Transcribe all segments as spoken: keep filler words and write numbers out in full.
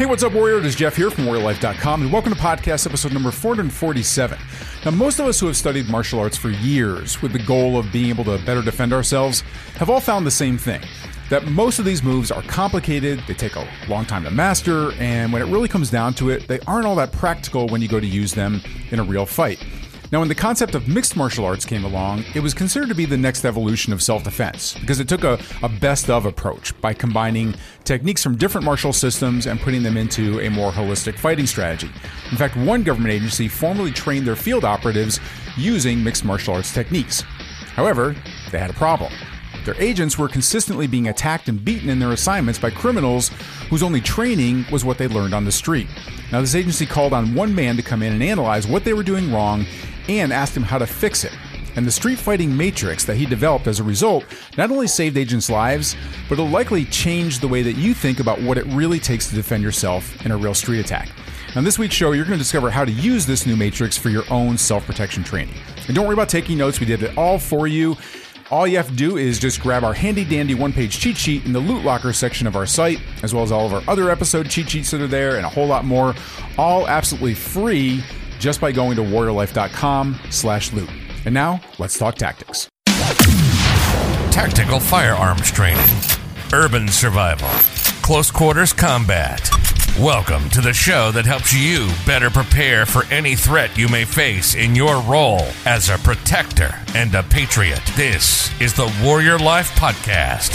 Hey, what's up, Warrior? It is Jeff here from warrior life dot com, and welcome to podcast episode number four forty-seven. Now, most of us who have studied martial arts for years with the goal of being able to better defend ourselves have all found the same thing, that most of these moves are complicated, they take a long time to master, and when it really comes down to it, they aren't all that practical when you go to use them in a real fight. Now, when the concept of mixed martial arts came along, it was considered to be the next evolution of self-defense because it took a, a best-of approach by combining techniques from different martial systems and putting them into a more holistic fighting strategy. In fact, one government agency formally trained their field operatives using mixed martial arts techniques. However, they had a problem. Their agents were consistently being attacked and beaten in their assignments by criminals whose only training was what they learned on the street. Now, this agency called on one man to come in and analyze what they were doing wrong and asked him how to fix it. And the street fighting matrix that he developed as a result not only saved agents' lives, but it'll likely change the way that you think about what it really takes to defend yourself in a real street attack. Now, in this week's show, you're going to discover how to use this new matrix for your own self-protection training. And don't worry about taking notes, we did it all for you. All you have to do is just grab our handy-dandy one-page cheat sheet in the Loot Locker section of our site, as well as all of our other episode cheat sheets that are there and a whole lot more, all absolutely free just by going to warrior life dot com slash loot. And now, let's talk tactics. Tactical firearms training, urban survival, close quarters combat. Welcome to the show that helps you better prepare for any threat you may face in your role as a protector and a patriot. This is the Warrior Life Podcast.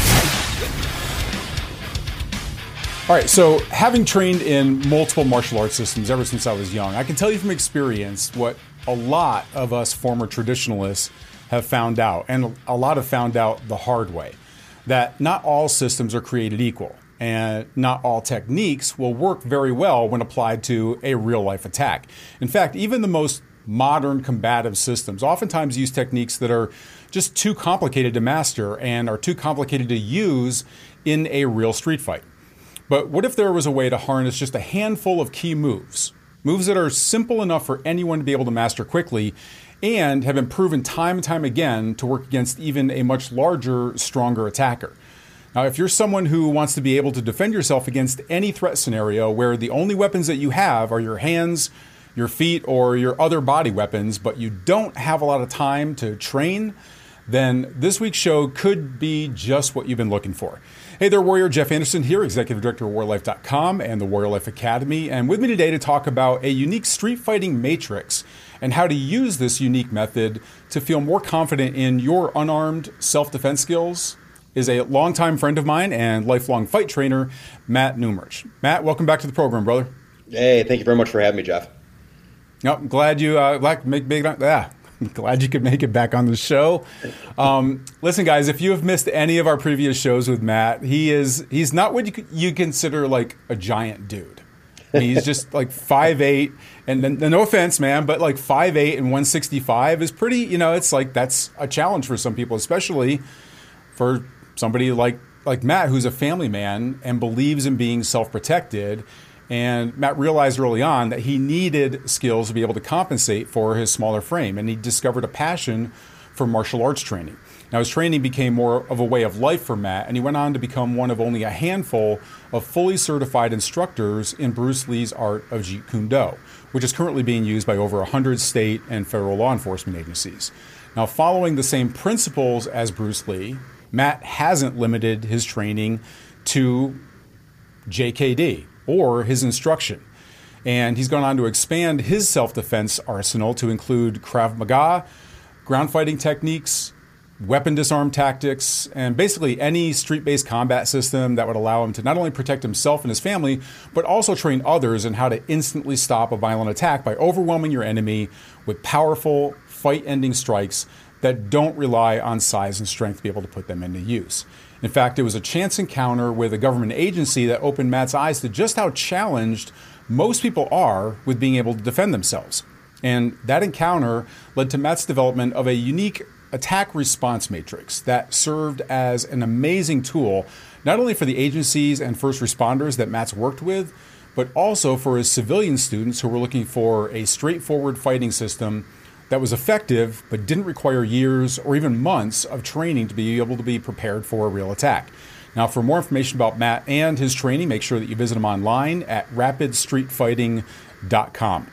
All right, so having trained in multiple martial arts systems ever since I was young, I can tell you from experience what a lot of us former traditionalists have found out, and a lot have found out the hard way, that not all systems are created equal, and not all techniques will work very well when applied to a real-life attack. In fact, even the most modern combative systems oftentimes use techniques that are just too complicated to master and are too complicated to use in a real street fight. But what if there was a way to harness just a handful of key moves, moves that are simple enough for anyone to be able to master quickly and have been proven time and time again to work against even a much larger, stronger attacker? Now, if you're someone who wants to be able to defend yourself against any threat scenario where the only weapons that you have are your hands, your feet, or your other body weapons, but you don't have a lot of time to train, then this week's show could be just what you've been looking for. Hey there, Warrior. Jeff Anderson here, Executive Director of warrior life dot com and the Warrior Life Academy. And with me today to talk about a unique street fighting matrix and how to use this unique method to feel more confident in your unarmed self-defense skills is a longtime friend of mine and lifelong fight trainer, Matt Neumerch. Matt, welcome back to the program, brother. Hey, thank you very much for having me, Jeff. Yep, I'm glad you uh, like make big. Yeah. I'm glad you could make it back on the show. Um, listen, guys, if you have missed any of our previous shows with Matt, he is he's not what you, you consider like a giant dude. I mean, he's just like five eight, and, and no offense, man, but like five eight and one sixty-five is pretty, you know, it's like that's a challenge for some people, especially for somebody like, like Matt, who's a family man and believes in being self-protected. And Matt realized early on that he needed skills to be able to compensate for his smaller frame. And he discovered a passion for martial arts training. Now, his training became more of a way of life for Matt, and he went on to become one of only a handful of fully certified instructors in Bruce Lee's art of Jeet Kune Do, which is currently being used by over one hundred state and federal law enforcement agencies. Now, following the same principles as Bruce Lee, Matt hasn't limited his training to J K D or his instruction. And he's gone on to expand his self-defense arsenal to include Krav Maga, ground fighting techniques, weapon disarm tactics, and basically any street-based combat system that would allow him to not only protect himself and his family, but also train others in how to instantly stop a violent attack by overwhelming your enemy with powerful, fight-ending strikes that don't rely on size and strength to be able to put them into use. In fact, it was a chance encounter with a government agency that opened Matt's eyes to just how challenged most people are with being able to defend themselves. And that encounter led to Matt's development of a unique attack response matrix that served as an amazing tool, not only for the agencies and first responders that Matt's worked with, but also for his civilian students who were looking for a straightforward fighting system that was effective but didn't require years or even months of training to be able to be prepared for a real attack. Now, for more information about Matt and his training, make sure that you visit him online at rapid street fighting dot com.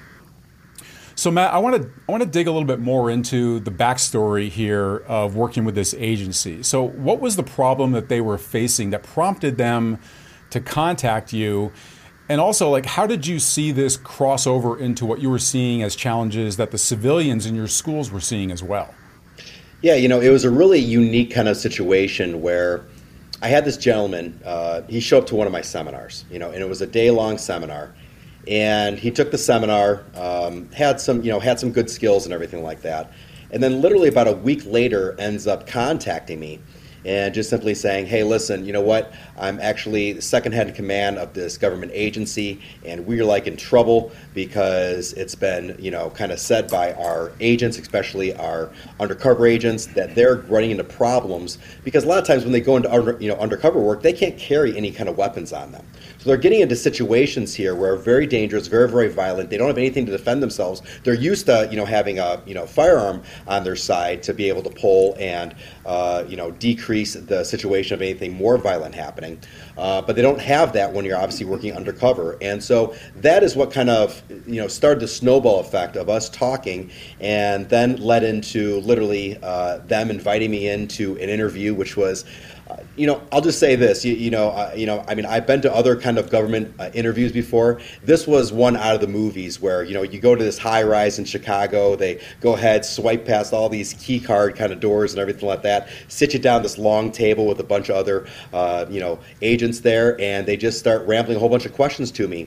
So, Matt, I want to I want to dig a little bit more into the backstory here of working with this agency. So, what was the problem that they were facing that prompted them to contact you? And also, like, how did you see this cross over into what you were seeing as challenges that the civilians in your schools were seeing as well? Yeah, you know, it was a really unique kind of situation where I had this gentleman, uh, he showed up to one of my seminars, you know, and it was a day-long seminar. And he took the seminar, um, had some, you know, had some good skills and everything like that. And then literally about a week later ends up contacting me and just simply saying, hey, listen, you know what, I'm actually the second head in command of this government agency, and we're like in trouble because it's been, you know, kind of said by our agents, especially our undercover agents, that they're running into problems because a lot of times when they go into under, you know, undercover work, they can't carry any kind of weapons on them. So they're getting into situations here where are very dangerous, very, very violent. They don't have anything to defend themselves. They're used to, you know, having a, you know, firearm on their side to be able to pull and, uh, you know, decrease the situation of anything more violent happening. Uh, but they don't have that when you're obviously working undercover. And so that is what kind of, you know, started the snowball effect of us talking, and then led into literally uh, them inviting me into an interview, which was, Uh, you know, I'll just say this. You, you know, uh, you know. I mean, I've been to other kind of government uh, interviews before. This was one out of the movies where, you know, you go to this high rise in Chicago. They go ahead, swipe past all these key card kind of doors and everything like that, sit you down this long table with a bunch of other, uh, you know, agents there, and they just start rambling a whole bunch of questions to me.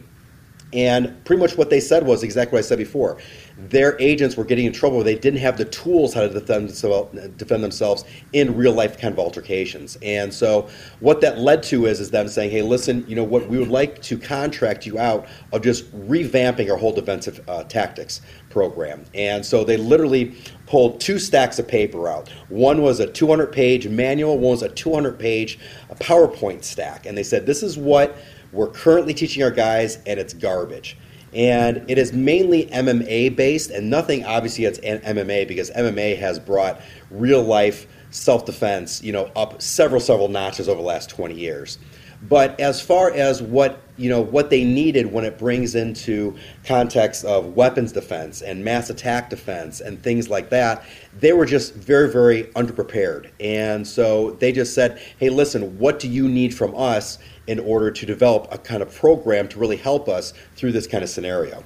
And pretty much what they said was exactly what I said before. Their agents were getting in trouble. They didn't have the tools how to defend, defend themselves in real life kind of altercations. And so what that led to is, is them saying, hey, listen, you know what, we would like to contract you out of just revamping our whole defensive uh, tactics program. And so they literally pulled two stacks of paper out. One was a two hundred page manual, one was a two hundred page PowerPoint stack. And they said, this is what we're currently teaching our guys, and it's garbage. And it is mainly M M A based, and nothing obviously against M M A, because M M A has brought real life self-defense, you know, up several, several notches over the last twenty years. But as far as what, you know, what they needed when it brings into context of weapons defense and mass attack defense and things like that, they were just very, very underprepared. And so they just said, hey, listen, what do you need from us in order to develop a kind of program to really help us through this kind of scenario?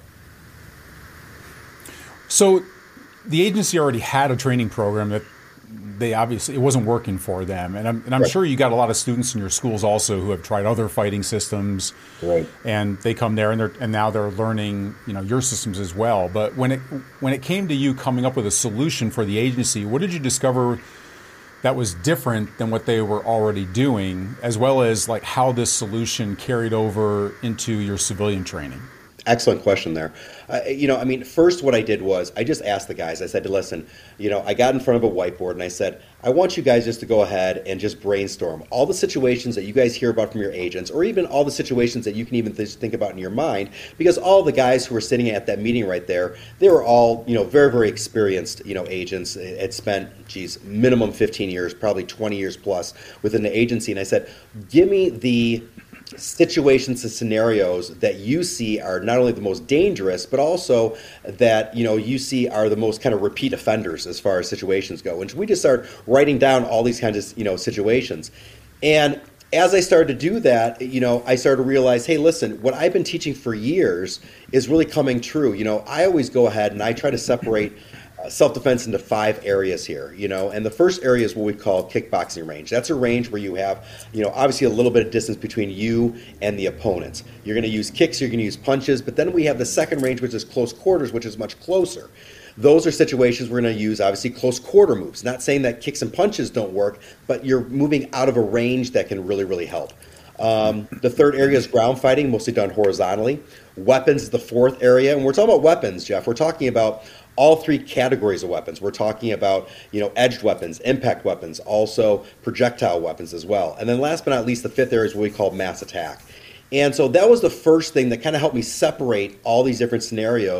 So the agency already had a training program that they obviously, it wasn't working for them. And I'm, and I'm right. sure you got a lot of students in your schools also who have tried other fighting systems. Right. And they come there and they're, and now they're learning, you know, your systems as well. But when it, when it came to you coming up with a solution for the agency, what did you discover that was different than what they were already doing, as well as like how this solution carried over into your civilian training? Excellent question there. Uh, you know, I mean, first what I did was I just asked the guys, I said, listen, you know, I got in front of a whiteboard and I said, I want you guys just to go ahead and just brainstorm all the situations that you guys hear about from your agents, or even all the situations that you can even th- think about in your mind, because all the guys who were sitting at that meeting right there, they were all, you know, very, very experienced, you know, agents. Had spent, geez, minimum fifteen years, probably twenty years plus within the agency. And I said, give me the situations and scenarios that you see are not only the most dangerous, but also that, you know, you see are the most kind of repeat offenders as far as situations go. And we just start writing down all these kinds of, you know, situations. And as I started to do that, you know, I started to realize, hey, listen, what I've been teaching for years is really coming true. You know, I always go ahead and I try to separate Uh, self-defense into five areas here, you know, and the first area is what we call kickboxing range. That's a range where you have, you know, obviously a little bit of distance between you and the opponent. You're going to use kicks, you're going to use punches, but then we have the second range, which is close quarters, which is much closer. Those are situations we're going to use, obviously, close quarter moves. Not saying that kicks and punches don't work, but you're moving out of a range that can really, really help. Um, the third area is ground fighting, mostly done horizontally. Weapons is the fourth area, and we're talking about weapons, Jeff. We're talking about all three categories of weapons. We're talking about, you know, edged weapons, impact weapons, also projectile weapons as well. And then last but not least, the fifth area is what we call mass attack. And so that was the first thing that kind of helped me separate all these different scenarios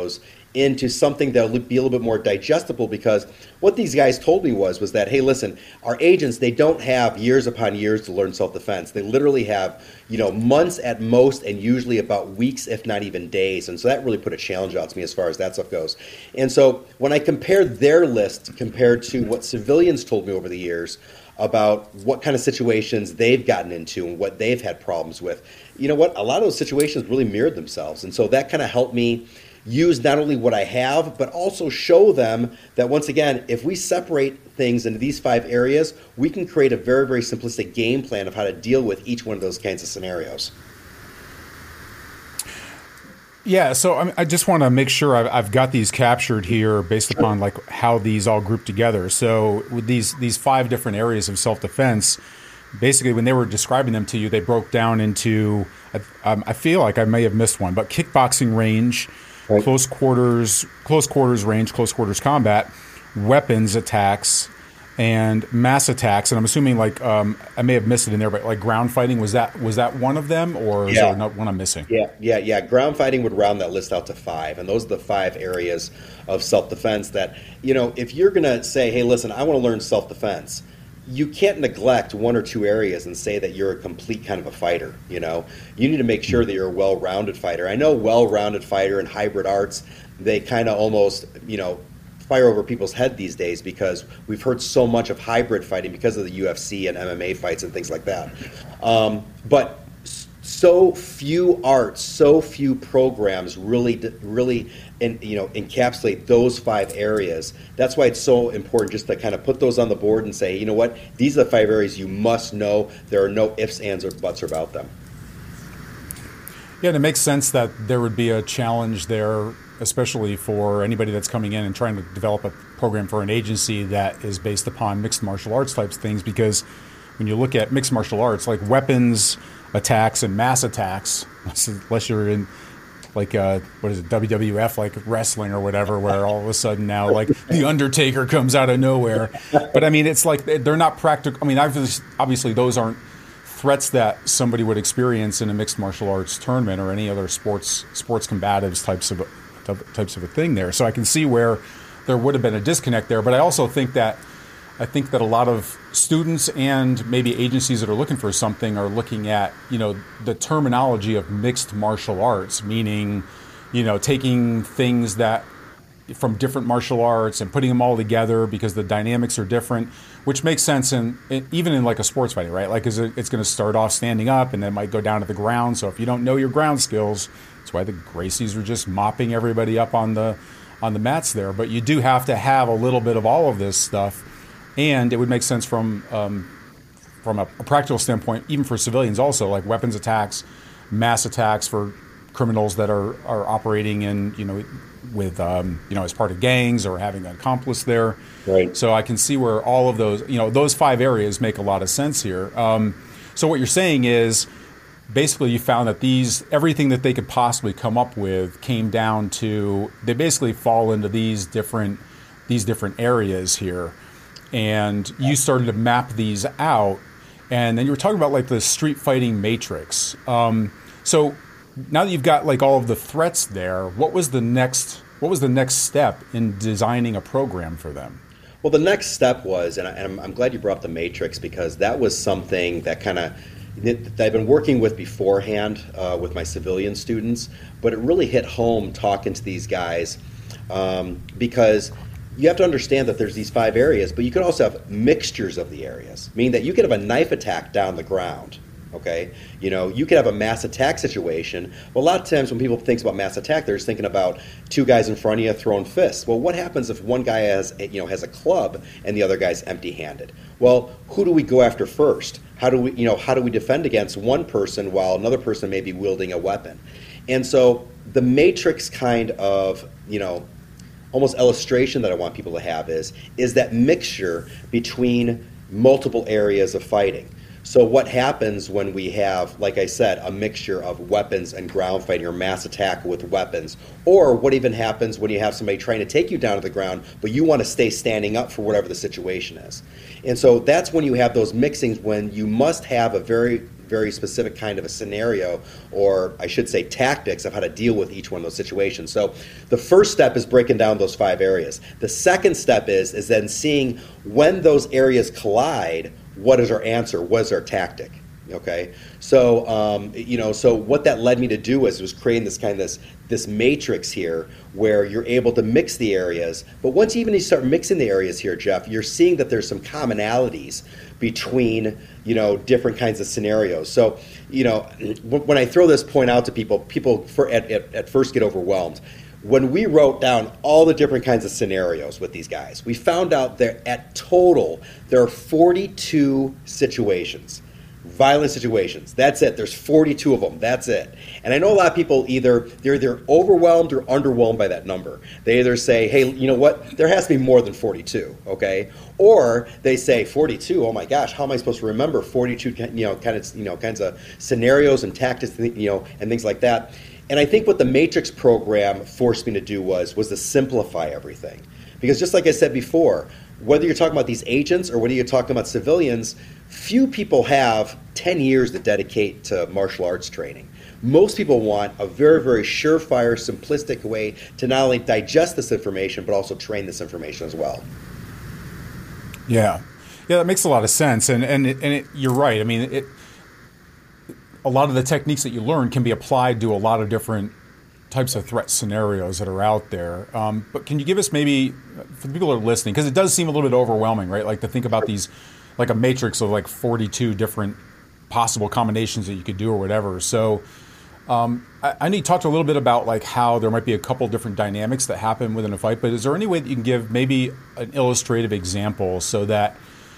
into something that'll be a little bit more digestible, because what these guys told me was was that, hey, listen, our agents, they don't have years upon years to learn self-defense. They literally have, you know, months at most, and usually about weeks, if not even days. And so that really put a challenge out to me as far as that stuff goes. And so when I compared their list compared to what civilians told me over the years about what kind of situations they've gotten into and what they've had problems with, you know what, a lot of those situations really mirrored themselves. And so that kind of helped me use not only what I have, but also show them that, once again, if we separate things into these five areas, we can create a very, very simplistic game plan of how to deal with each one of those kinds of scenarios. Yeah, so I, mean, I just want to make sure I've, I've got these captured here based upon like how these all group together. So with these these five different areas of self-defense, basically when they were describing them to you, they broke down into, um, I feel like I may have missed one, but kickboxing range, right, close quarters, close quarters range, close quarters combat, weapons attacks, and mass attacks. And I'm assuming like um, I may have missed it in there, but like ground fighting, was that was that one of them, or is yeah. there one I'm missing? Yeah, yeah, yeah. Ground fighting would round that list out to five, and those are the five areas of self-defense that, you know, if you're going to say, hey, listen, I want to learn self-defense, you can't neglect one or two areas and say that you're a complete kind of a fighter. You know, you need to make sure that you're a well-rounded fighter. I know well-rounded fighter and hybrid arts, they kind of almost, you know, fire over people's head these days, because we've heard so much of hybrid fighting because of the U F C and M M A fights and things like that. Um, but so few arts, so few programs really, really, in, you know, encapsulate those five areas. That's why it's so important just to kind of put those on the board and say, you know what, these are the five areas you must know. There are no ifs, ands, or buts about them. Yeah, and it makes sense that there would be a challenge there, especially for anybody that's coming in and trying to develop a program for an agency that is based upon mixed martial arts types things, because when you look at mixed martial arts, like weapons attacks and mass attacks, unless you're in like uh, what is it, W W F, like wrestling or whatever, where all of a sudden now like the Undertaker comes out of nowhere. But I mean, it's like they're not practical. I mean, obviously, obviously those aren't threats that somebody would experience in a mixed martial arts tournament or any other sports sports combatives types of types of a thing there. So I can see where there would have been a disconnect there. But I also think that I think that a lot of students and maybe agencies that are looking for something are looking at, you know, the terminology of mixed martial arts, meaning, you know, taking things that from different martial arts and putting them all together because the dynamics are different, which makes sense in, in even in like a sports fighting, right? Like, is it, it's going to start off standing up and then it might go down to the ground. So if you don't know your ground skills, that's why the Gracies are just mopping everybody up on the on the mats there. But you do have to have a little bit of all of this stuff, and it would make sense from um, from a, a practical standpoint, even for civilians also, like weapons attacks, mass attacks for criminals that are, are operating in, you know, with, um, you know, as part of gangs or having an accomplice there. Right. So I can see where all of those, you know, those five areas make a lot of sense here. Um, so what you're saying is basically you found that these, everything that they could possibly come up with came down to, they basically fall into these different, these different areas here. And you started to map these out. And then you were talking about like the street fighting matrix. Um, so now that you've got like all of the threats there, what was the next what was the next step in designing a program for them? Well, the next step was, and, I, and I'm, I'm glad you brought up the matrix, because that was something that kind of that I've been working with beforehand uh, with my civilian students, but it really hit home talking to these guys um, because you have to understand that there's these five areas, but you could also have mixtures of the areas, meaning that you could have a knife attack down the ground. Okay, you know, you could have a mass attack situation. Well, a lot of times when people think about mass attack, they're just thinking about two guys in front of you throwing fists. Well, what happens if one guy has, you know, has a club and the other guy's empty-handed? Well, who do we go after first? How do we, you know, how do we defend against one person while another person may be wielding a weapon? And so the matrix kind of, you know, almost illustration that I want people to have is is that mixture between multiple areas of fighting. So what happens when we have, like I said, a mixture of weapons and ground fighting or mass attack with weapons? Or what even happens when you have somebody trying to take you down to the ground, but you want to stay standing up for whatever the situation is? And so that's when you have those mixings, when you must have a very, very specific kind of a scenario, or I should say tactics of how to deal with each one of those situations. So the first step is breaking down those five areas. The second step is is then seeing when those areas collide, what is our answer? What is our tactic? Okay, so um, you know, so what that led me to do was was creating this kind of this this matrix here where you're able to mix the areas. But once even you start mixing the areas here, Jeff, you're seeing that there's some commonalities between you know different kinds of scenarios. So you know, when I throw this point out to people, people for, at, at, at first get overwhelmed. When we wrote down all the different kinds of scenarios with these guys, we found out that at total there are forty-two situations. Violent situations. That's it. There's forty-two of them. That's it. And I know a lot of people either they're either overwhelmed or underwhelmed by that number. They either say, "Hey, you know what? There has to be more than forty-two." Okay, or they say forty-two. Oh my gosh, how am I supposed to remember forty-two? You know, kind of you know kinds of scenarios and tactics, you know, and things like that. And I think what the Matrix program forced me to do was was to simplify everything, because just like I said before, whether you're talking about these agents or whether you're talking about civilians, few people have ten years to dedicate to martial arts training. Most people want a very, very surefire, simplistic way to not only digest this information, but also train this information as well. Yeah. Yeah, that makes a lot of sense. And and, it, and it, you're right. I mean, it, a lot of the techniques that you learn can be applied to a lot of different types of threat scenarios that are out there. Um, but can you give us maybe, for the people who are listening, because it does seem a little bit overwhelming, right? Like to think about these, like a matrix of like forty-two different possible combinations that you could do or whatever. So um, I, I need to talk to a little bit about like how there might be a couple different dynamics that happen within a fight, but is there any way that you can give maybe an illustrative example so that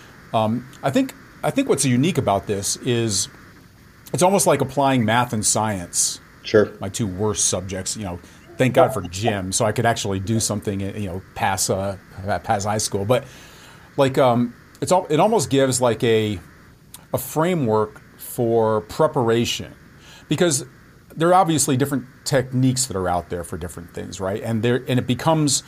um, I think I think what's unique about this is it's almost like applying math and science. Sure. My two worst subjects, you know, thank God for gym, so I could actually do something, you know, pass uh, pass high school. But like, um, it's all it almost gives like a a framework for preparation, because there are obviously different techniques that are out there for different things, right? And there and it becomes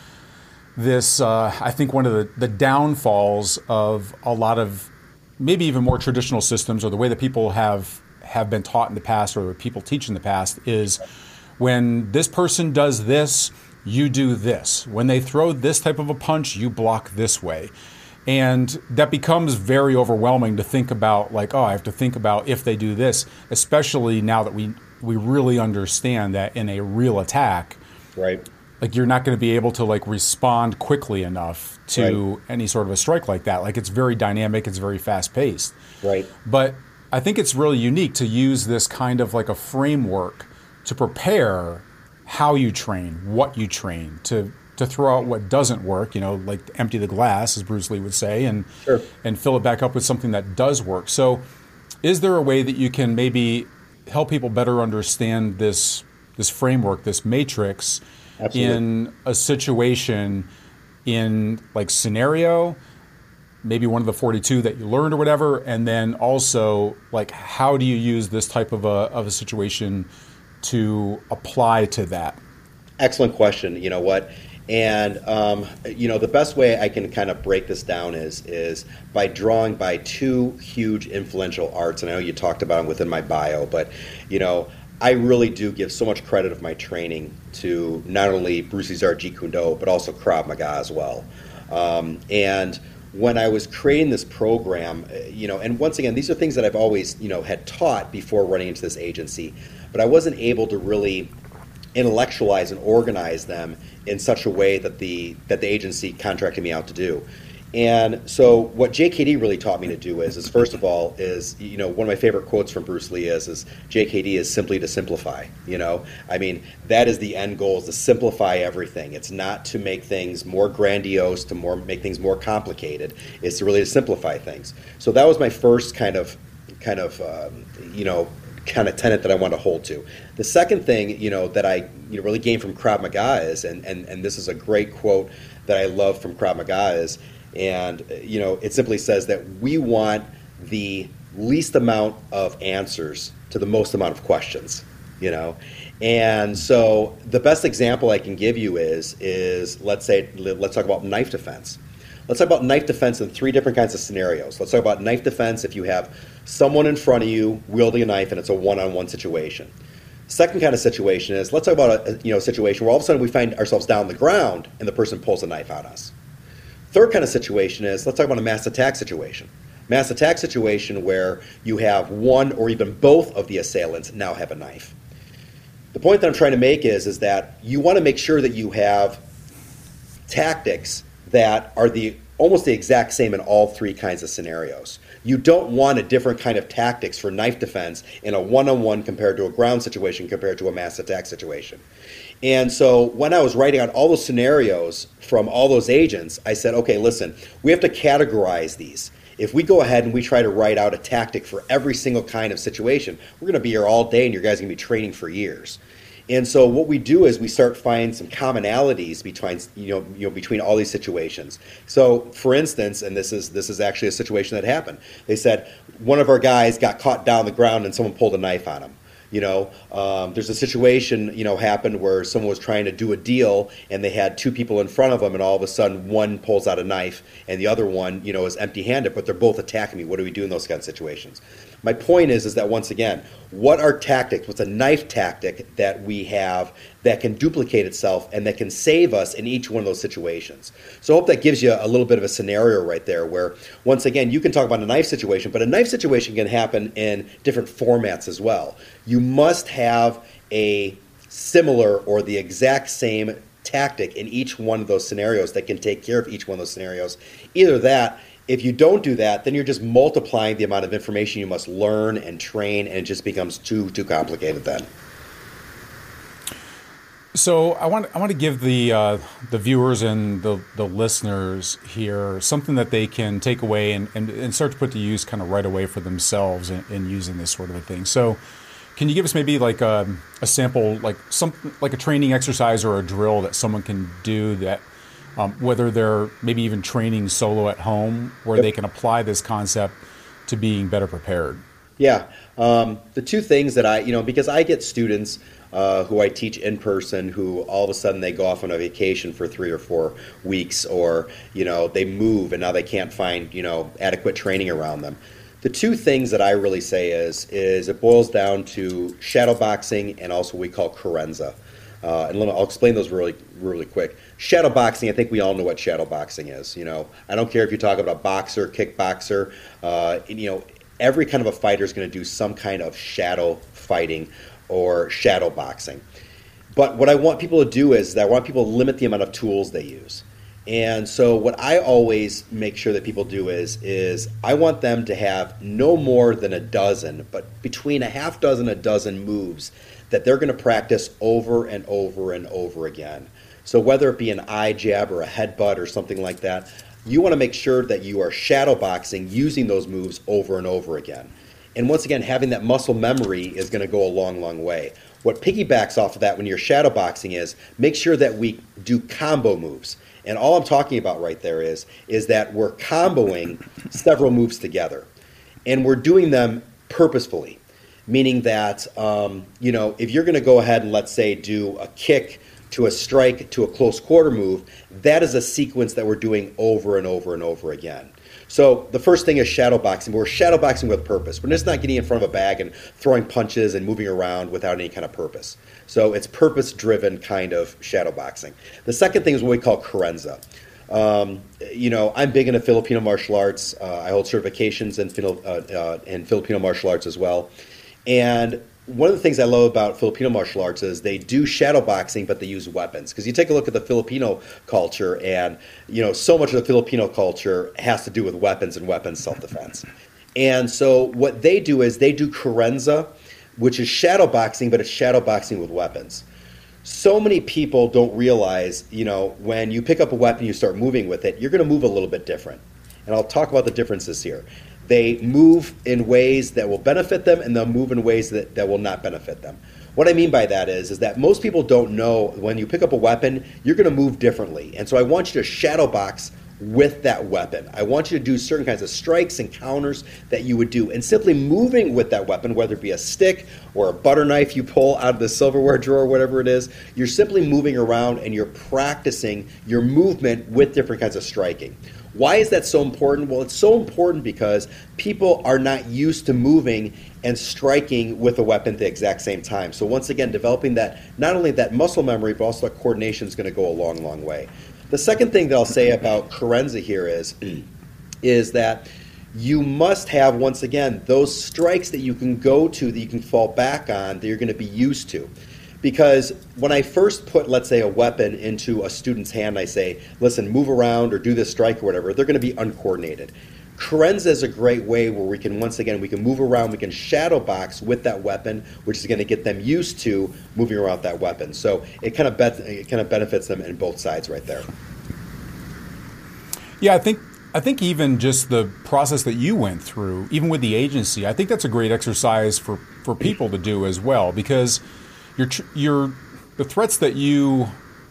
this. Uh, I think one of the the downfalls of a lot of maybe even more traditional systems, or the way that people have. have been taught in the past, or people teach in the past, is when this person does this, you do this. When they throw this type of a punch, you block this way. And that becomes very overwhelming to think about, like, oh, I have to think about if they do this, especially now that we we really understand that in a real attack, right? Like you're not going to be able to like respond quickly enough to right. any sort of a strike like that. Like it's very dynamic, it's very fast paced. Right. But I think it's really unique to use this kind of like a framework to prepare how you train, what you train, to to throw out what doesn't work, you know, like empty the glass, as Bruce Lee would say, and sure. and fill it back up with something that does work. So is there a way that you can maybe help people better understand this this framework, this matrix, Absolutely. in a situation, in like scenario, maybe one of the forty-two that you learned or whatever, and then also like how do you use this type of a of a situation to apply to that? Excellent question. You know what? And um, you know the best way I can kind of break this down is is by drawing by two huge influential arts. And I know you talked about them within my bio, but you know I really do give so much credit of my training to not only Bruce Lee's art Jeet Kune Do, but also Krav Maga as well. Um, and when I was creating this program, you know, and once again, these are things that I've always, you know, had taught before running into this agency, but I wasn't able to really intellectualize and organize them in such a way that the that the agency contracted me out to do. And so what J K D really taught me to do is, is first of all, is, you know, one of my favorite quotes from Bruce Lee is, is J K D is simply to simplify, you know. I mean, that is the end goal, is to simplify everything. It's not to make things more grandiose, to more make things more complicated. It's to really to simplify things. So that was my first kind of, kind of, um, you know, kind of tenet that I want to hold to. The second thing, you know, that I you know, really gained from Krav Maga is, and, and, and this is a great quote that I love from Krav Maga is, and, you know, it simply says that we want the least amount of answers to the most amount of questions, you know. And so the best example I can give you is, is let's say, let's talk about knife defense. Let's talk about knife defense in three different kinds of scenarios. Let's talk about knife defense if you have someone in front of you wielding a knife and it's a one-on-one situation. Second kind of situation is, let's talk about a you know situation where all of a sudden we find ourselves down on the ground and the person pulls a knife on us. Third kind of situation is, let's talk about a mass attack situation. Mass attack situation where you have one or even both of the assailants now have a knife. The point that I'm trying to make is, is that you want to make sure that you have tactics that are the almost the exact same in all three kinds of scenarios. You don't want a different kind of tactics for knife defense in a one-on-one compared to a ground situation compared to a mass attack situation. And so when I was writing out all those scenarios from all those agents, I said, okay, listen, we have to categorize these. If we go ahead and we try to write out a tactic for every single kind of situation, we're going to be here all day and your guys are going to be training for years. And so what we do is we start finding some commonalities between you know you know between all these situations. So for instance, and this is this is actually a situation that happened. They said one of our guys got caught down on the ground and someone pulled a knife on him. You know, um, there's a situation, you know, happened where someone was trying to do a deal and they had two people in front of them and all of a sudden one pulls out a knife and the other one, you know, is empty-handed, but they're both attacking me. What do we do in those kind of situations? My point is, is that once again, what are tactics, what's a knife tactic that we have that can duplicate itself and that can save us in each one of those situations? So I hope that gives you a little bit of a scenario right there where, once again, you can talk about a knife situation, but a knife situation can happen in different formats as well. You must have a similar or the exact same tactic in each one of those scenarios that can take care of each one of those scenarios. Either that, if you don't do that, then you're just multiplying the amount of information you must learn and train, and it just becomes too too complicated then. So I want I want to give the uh, the viewers and the, the listeners here something that they can take away and, and, and start to put to use kind of right away for themselves in, in using this sort of a thing. So can you give us maybe like a, a sample, like some like a training exercise or a drill that someone can do that, um, whether they're maybe even training solo at home, where Yep. they can apply this concept to being better prepared? Yeah, um, the two things that I, you know, because I get students uh, who I teach in person who all of a sudden they go off on a vacation for three or four weeks, or, you know, they move and now they can't find, you know, adequate training around them. The two things that I really say is, is it boils down to shadow boxing and also what we call Carenza. Uh, and I'll explain those really, really quick. Shadow boxing, I think we all know what shadow boxing is. You know, I don't care if you talk about a boxer, kickboxer, uh, and, you know, every kind of a fighter is going to do some kind of shadow fighting or shadow boxing. But what I want people to do is that I want people to limit the amount of tools they use. And so what I always make sure that people do is, is I want them to have no more than a dozen, but between a half dozen, a dozen moves that they're going to practice over and over and over again. So whether it be an eye jab or a headbutt or something like that, you want to make sure that you are shadow boxing using those moves over and over again. And once again, having that muscle memory is going to go a long, long way. What piggybacks off of that when you're shadow boxing is make sure that we do combo moves. And all I'm talking about right there is, is that we're comboing several moves together. And we're doing them purposefully, meaning that, um, you know, if you're going to go ahead and, let's say, do a kick to a strike to a close quarter move, that is a sequence that we're doing over and over and over again. So the first thing is shadow boxing. We're shadow boxing with purpose. We're just not getting in front of a bag and throwing punches and moving around without any kind of purpose. So it's purpose-driven kind of shadow boxing. The second thing is what we call Carenza. Um, you know, I'm big into Filipino martial arts. Uh, I hold certifications in, Fili- uh, uh, in Filipino martial arts as well. And one of the things I love about Filipino martial arts is they do shadow boxing, but they use weapons. Because you take a look at the Filipino culture, and you know, so much of the Filipino culture has to do with weapons and weapons self-defense. And so what they do is they do Carenza, which is shadow boxing, but it's shadow boxing with weapons. So many people don't realize, you know, when you pick up a weapon, you start moving with it, you're going to move a little bit different. And I'll talk about the differences here. They move in ways that will benefit them, and they'll move in ways that, that will not benefit them. What I mean by that is, is that most people don't know when you pick up a weapon, you're going to move differently. And so I want you to shadow box with that weapon. I want you to do certain kinds of strikes and counters that you would do. And simply moving with that weapon, whether it be a stick or a butter knife you pull out of the silverware drawer, whatever it is, you're simply moving around and you're practicing your movement with different kinds of striking. Why is that so important? Well, it's so important because people are not used to moving and striking with a weapon at the exact same time. So once again, developing that, not only that muscle memory, but also that coordination is going to go a long, long way. The second thing that I'll say about Carenza here is, is that you must have, once again, those strikes that you can go to, that you can fall back on, that you're going to be used to. Because when I first put, let's say, a weapon into a student's hand, I say, listen, move around or do this strike or whatever, they're going to be uncoordinated. Carenza is a great way where we can, once again, we can move around, we can shadow box with that weapon, which is going to get them used to moving around that weapon. So it kind of bet, it kind of benefits them in both sides right there. Yeah, I think I think even just the process that you went through, even with the agency, I think that's a great exercise for, for people to do as well, because your your the threats that you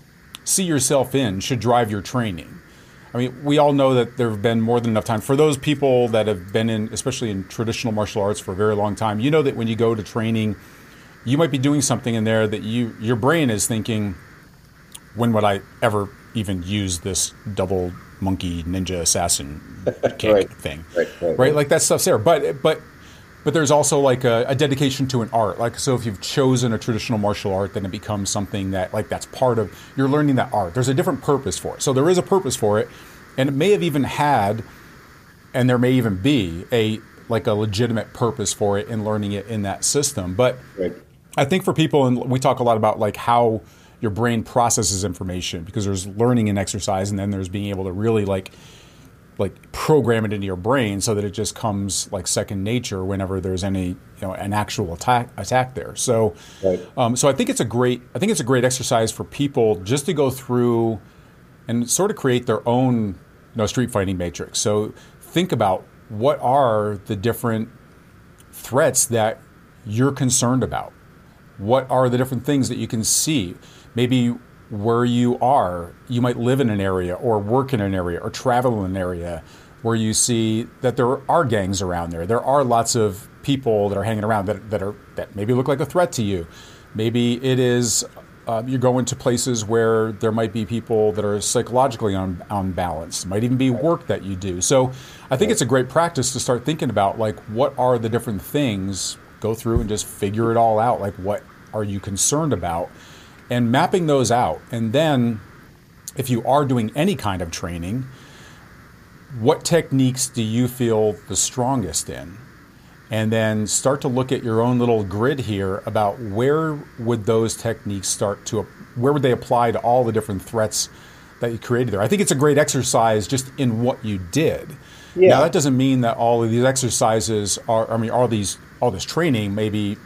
see yourself in should drive your training. I mean, we all know that there have been more than enough time. For those people that have been in, especially in traditional martial arts for a very long time, you know that when you go to training, you might be doing something in there that you your brain is thinking, when would I ever even use this double monkey ninja assassin kick right. thing? Right, right, right? Like that stuff's there. But but but there's also like a, a dedication to an art. Like, so if you've chosen a traditional martial art, then it becomes something that, like, that's part of, you're learning that art. There's a different purpose for it. So there is a purpose for it. And it may have even had, and there may even be, a like a legitimate purpose for it in learning it in that system. But right. I think for people, and we talk a lot about like how your brain processes information, because there's learning and exercise, and then there's being able to really like like program it into your brain so that it just comes like second nature whenever there's any, you know, an actual attack attack there. So, right. um, so I think it's a great I think it's a great exercise for people just to go through and sort of create their own, you know, street fighting matrix. So think about, what are the different threats that you're concerned about? What are the different things that you can see? Maybe where you are, you might live in an area or work in an area or travel in an area where you see that there are gangs around there. There are lots of people that are hanging around that, that are that maybe look like a threat to you. Maybe it is uh, you're going to places where there might be people that are psychologically un- unbalanced. It might even be work that you do. So I think it's a great practice to start thinking about, like, what are the different things, go through and just figure it all out. Like, what are you concerned about? And mapping those out. And then if you are doing any kind of training, what techniques do you feel the strongest in? And then start to look at your own little grid here about where would those techniques start to, where would they apply to all the different threats that you created there. I think it's a great exercise just in what you did. Yeah. Now, that doesn't mean that all of these exercises are, I mean, all these, all this training maybe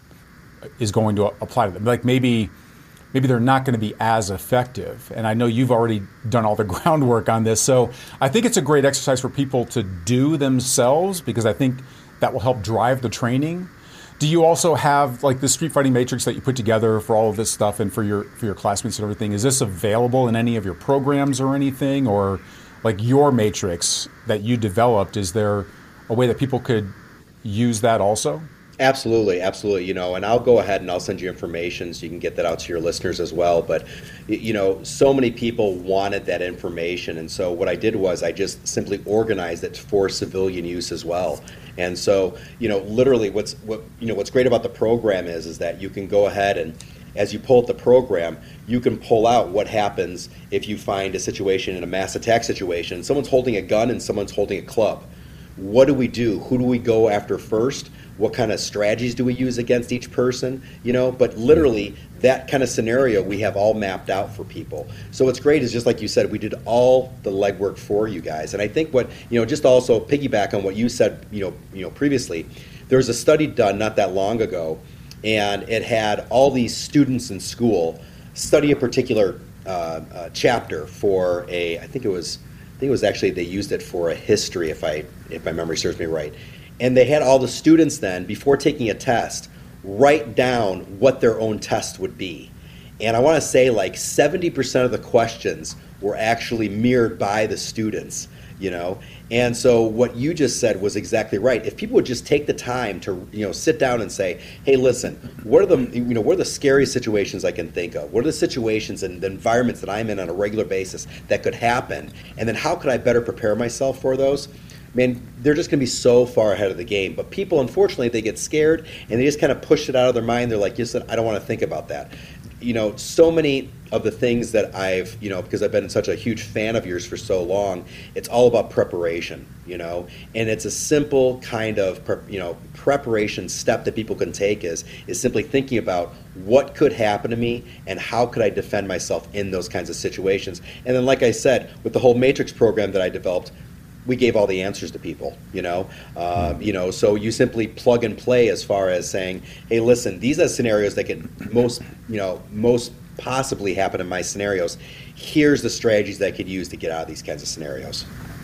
is going to apply to them. Like maybe, maybe they're not going to be as effective. And I know you've already done all the groundwork on this. So I think it's a great exercise for people to do themselves, because I think that will help drive the training. Do you also have like the street fighting matrix that you put together for all of this stuff and for your for your classmates and everything? Is this available in any of your programs or anything? Or like your matrix that you developed, is there a way that people could use that also? Absolutely, absolutely. You know, and I'll go ahead and I'll send you information so you can get that out to your listeners as well. But, you know, so many people wanted that information. And so what I did was I just simply organized it for civilian use as well. And so, you know, literally what's, what, you know, what's great about the program is, is that you can go ahead and, as you pull up the program, you can pull out what happens if you find a situation in a mass attack situation. Someone's holding a gun and someone's holding a club. What do we do? Who do we go after first? What kind of strategies do we use against each person? You know, but literally that kind of scenario we have all mapped out for people. So what's great is, just like you said, we did all the legwork for you guys. And I think what, you know, just also piggyback on what you said, you know, you know, previously, there was a study done not that long ago, and it had all these students in school study a particular uh, uh, chapter for a, I think it was, I think it was actually, they used it for a history, if I, if my memory serves me right. And they had all the students then, before taking a test, write down what their own test would be. And I want to say like seventy percent of the questions were actually mirrored by the students, you know. And so what you just said was exactly right. If people would just take the time to, you know, sit down and say, hey, listen, what are the, you know, what are the scariest situations I can think of? What are the situations and the environments that I'm in on a regular basis that could happen? And then how could I better prepare myself for those? Man, they're just going to be so far ahead of the game. But people, unfortunately, they get scared and they just kind of push it out of their mind. They're like, listen, I don't want to think about that. You know, so many of the things that I've, you know, because I've been such a huge fan of yours for so long, it's all about preparation, you know, and it's a simple kind of, you know, preparation step that people can take is, is simply thinking about what could happen to me and how could I defend myself in those kinds of situations. And then, like I said, with the whole Matrix program that I developed, we gave all the answers to people, you know, uh, you know, so you simply plug and play as far as saying, hey, listen, these are scenarios that can most, you know, most possibly happen in my scenarios. Here's the strategies that I could use to get out of these kinds of scenarios.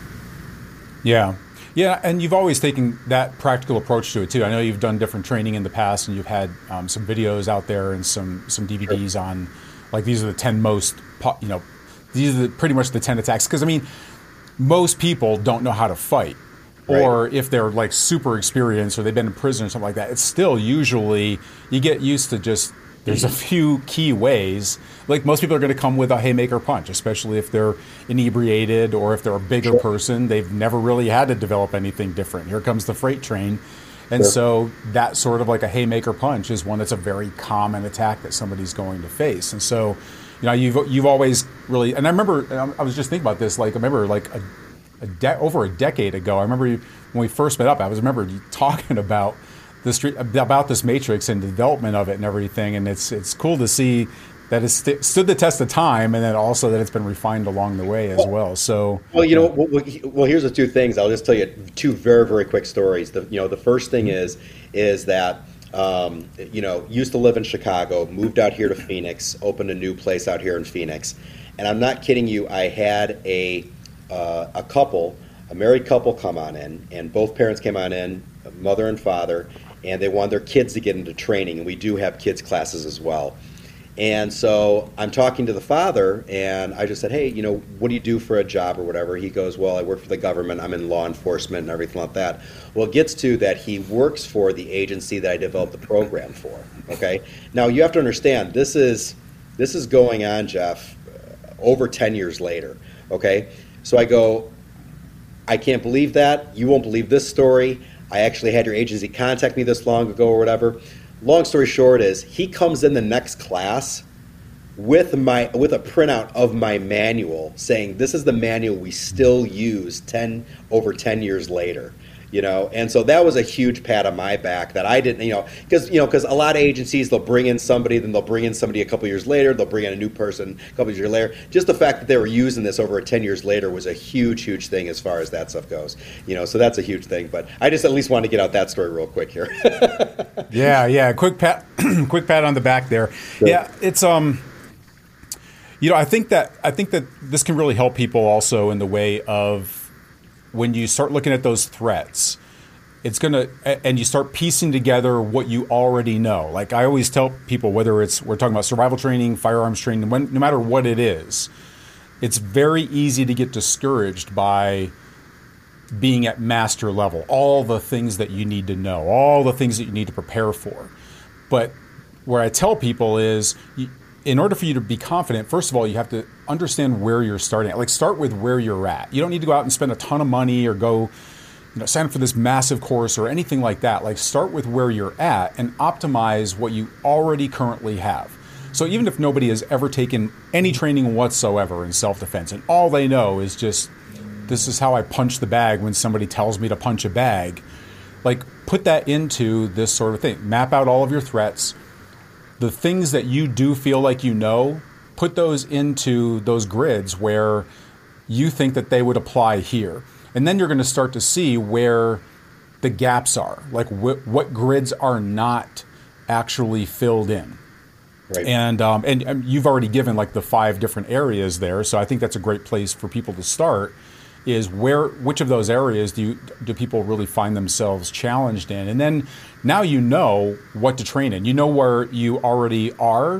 Yeah. Yeah, and you've always taken that practical approach to it too. I know you've done different training in the past, and you've had um, some videos out there and some some D V Ds sure. on, like, these are the ten most, you know, these are the, pretty much the ten attacks. Because I mean, most people don't know how to fight, or right. if they're like super experienced or they've been in prison or something like that, it's still usually, you get used to just, there's a few key ways. Like, most people are going to come with a haymaker punch, especially if they're inebriated or if they're a bigger sure. person. They've never really had to develop anything different. Here comes the freight train. And sure. so that sort of like a haymaker punch is one that's a very common attack that somebody's going to face. And so, you know, you've you've always really, and I remember, I was just thinking about this, like, I remember like a, a de- over a decade ago, I remember you, when we first met up, I was remember you talking about this about this Matrix and the development of it and everything, and it's it's cool to see that it's st- stood the test of time, and then also that it's been refined along the way as well. well. So, well, you know, well, well, here's the two things. I'll just tell you two very very quick stories. The you know the first thing is is that. Um, you know, used to live in Chicago, moved out here to Phoenix, opened a new place out here in Phoenix. And I'm not kidding you, I had a uh, a couple, a married couple come on in, and both parents came on in, mother and father, and they wanted their kids to get into training, and we do have kids classes as well. And so I'm talking to the father, and I just said, hey, you know, what do you do for a job or whatever? He goes, well, I work for the government. I'm in law enforcement and everything like that. Well, it gets to that he works for the agency that I developed the program for, okay? Now, you have to understand, this is this is going on, Jeff, over ten years later, okay? So I go, I can't believe that. You won't believe this story. I actually had your agency contact me this long ago or whatever. Long story short is he comes in the next class with my with a printout of my manual saying this is the manual we still use ten over ten years later, you know. And so that was a huge pat on my back that I didn't, you know, because you know because a lot of agencies, they'll bring in somebody, then they'll bring in somebody a couple years later, they'll bring in a new person a couple years later. Just the fact that they were using this over ten years later was a huge huge thing as far as that stuff goes, you know. So that's a huge thing. But I just at least wanted to get out that story real quick here. yeah, yeah, quick pat, quick pat on the back there. Sure. Yeah, it's um. You know, I think that I think that this can really help people also in the way of when you start looking at those threats, it's going to, and you start piecing together what you already know. Like I always tell people, whether it's, we're talking about survival training, firearms training, when, no matter what it is, it's very easy to get discouraged by being at master level, all the things that you need to know, all the things that you need to prepare for. But where I tell people is, you, in order for you to be confident, first of all, you have to understand where you're starting at. Like, start with where you're at. You don't need to go out and spend a ton of money or go, you know, sign up for this massive course or anything like that. Like, start with where you're at and optimize what you already currently have. So even if nobody has ever taken any training whatsoever in self-defense, and all they know is just, this is how I punch the bag when somebody tells me to punch a bag, like, put that into this sort of thing. Map out all of your threats. The things that you do feel like you know, put those into those grids where you think that they would apply here. And then you're going to start to see where the gaps are, like wh- what grids are not actually filled in. Right. And, um, and and you've already given like the five different areas there, so I think that's a great place for people to start. Is where, which of those areas do you, do people really find themselves challenged in? And then now you know what to train in. You know where you already are,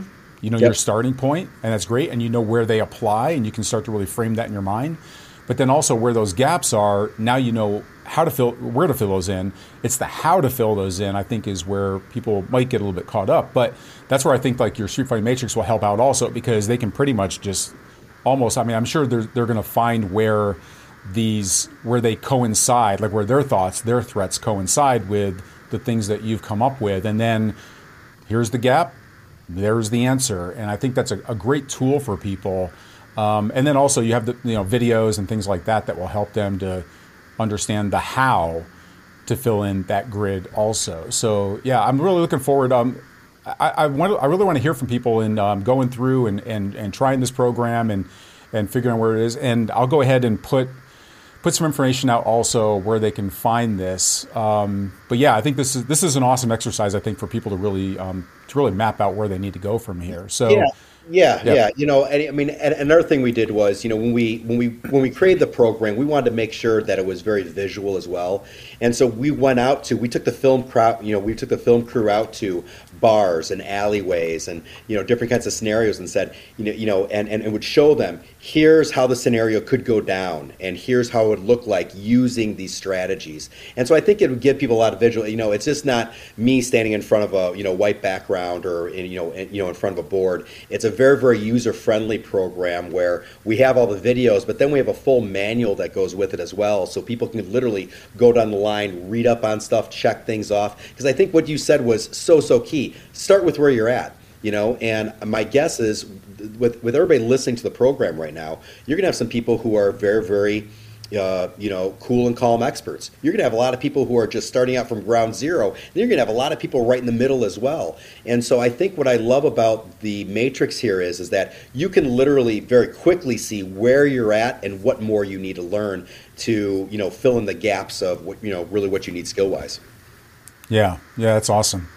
You know yep. your starting point, and that's great, and you know where they apply, and you can start to really frame that in your mind. But then also where those gaps are, now you know how to fill, where to fill those in. It's the how to fill those in, I think, is where people might get a little bit caught up. But that's where I think like your Street Fighting Matrix will help out also, because they can pretty much just almost, I mean, I'm sure they're, they're going to find where these, where they coincide, like where their thoughts, their threats coincide with the things that you've come up with. And then here's the gap, there's the answer. And I think that's a, a great tool for people. Um, and then also you have the you know videos and things like that that will help them to understand the how to fill in that grid also. So yeah, I'm really looking forward. Um, I, I want I really want to hear from people in um, going through and, and, and trying this program and, and figuring out where it is. And I'll go ahead and put put some information out also where they can find this. Um, but yeah, I think this is this is an awesome exercise, I think, for people to really um, to really map out where they need to go from here. So. Yeah. Yeah, yeah, yeah. You know, and, I mean, and another thing we did was, you know, when we when we when we created the program, we wanted to make sure that it was very visual as well. And so we went out to, we took the film crowd, you know, we took the film crew out to bars and alleyways and, you know, different kinds of scenarios and said, you know, you know, and, and, and would show them, here's how the scenario could go down and here's how it would look like using these strategies. And so I think it would give people a lot of visual, you know, it's just not me standing in front of a, you know, white background or, in, you know, in, you know, in front of a board. It's a very, very user-friendly program where we have all the videos, but then we have a full manual that goes with it as well, so people can literally go down the line, read up on stuff, check things off. Because I think what you said was so, so key. Start with where you're at, you know, and my guess is with, with everybody listening to the program right now, you're going to have some people who are very, very Uh, you know, cool and calm experts. You're going to have a lot of people who are just starting out from ground zero. And you're going to have a lot of people right in the middle as well. And so I think what I love about the Matrix here is, is that you can literally very quickly see where you're at and what more you need to learn to, you know, fill in the gaps of what, you know, really what you need skill-wise. Yeah, yeah, that's awesome.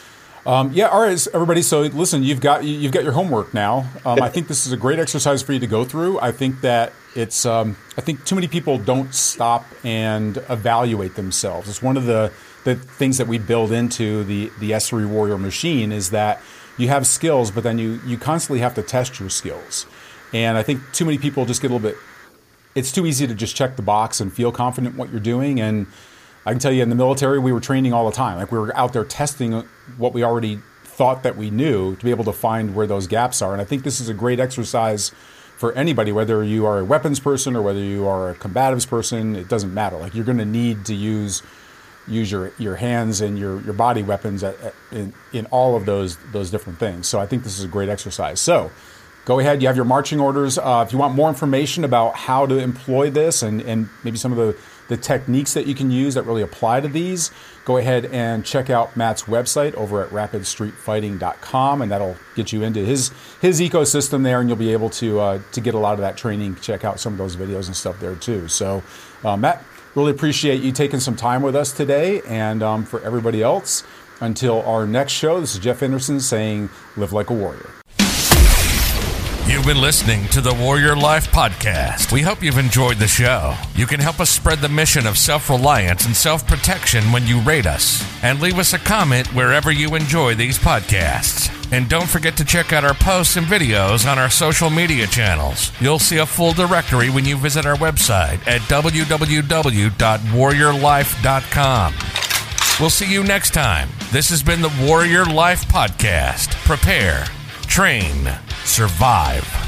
Um, yeah, all right, everybody. So listen, you've got you've got your homework now. Um, I think this is a great exercise for you to go through. I think that it's. Um, I think too many people don't stop and evaluate themselves. It's one of the the things that we build into the the S three Warrior machine is that you have skills, but then you you constantly have to test your skills. And I think too many people just get a little bit. It's too easy to just check the box and feel confident in what you're doing. And I can tell you in the military, we were training all the time. Like we were out there testing what we already thought that we knew to be able to find where those gaps are. And I think this is a great exercise for anybody, whether you are a weapons person or whether you are a combatives person, it doesn't matter. Like you're going to need to use use your, your hands and your, your body weapons at, at, in, in all of those those different things. So I think this is a great exercise. So go ahead, you have your marching orders. Uh, if you want more information about how to employ this and, and maybe some of the the techniques that you can use that really apply to these, go ahead and check out Matt's website over at rapid street fighting dot com, and that'll get you into his his ecosystem there, and you'll be able to uh, to get a lot of that training, check out some of those videos and stuff there too. So uh, Matt, really appreciate you taking some time with us today, and um, for everybody else, until our next show, this is Jeff Anderson saying, live like a warrior. You've been listening to the Warrior Life Podcast. We hope you've enjoyed the show. You can help us spread the mission of self-reliance and self-protection when you rate us. And leave us a comment wherever you enjoy these podcasts. And don't forget to check out our posts and videos on our social media channels. You'll see a full directory when you visit our website at w w w dot warrior life dot com. We'll see you next time. This has been the Warrior Life Podcast. Prepare, train, survive.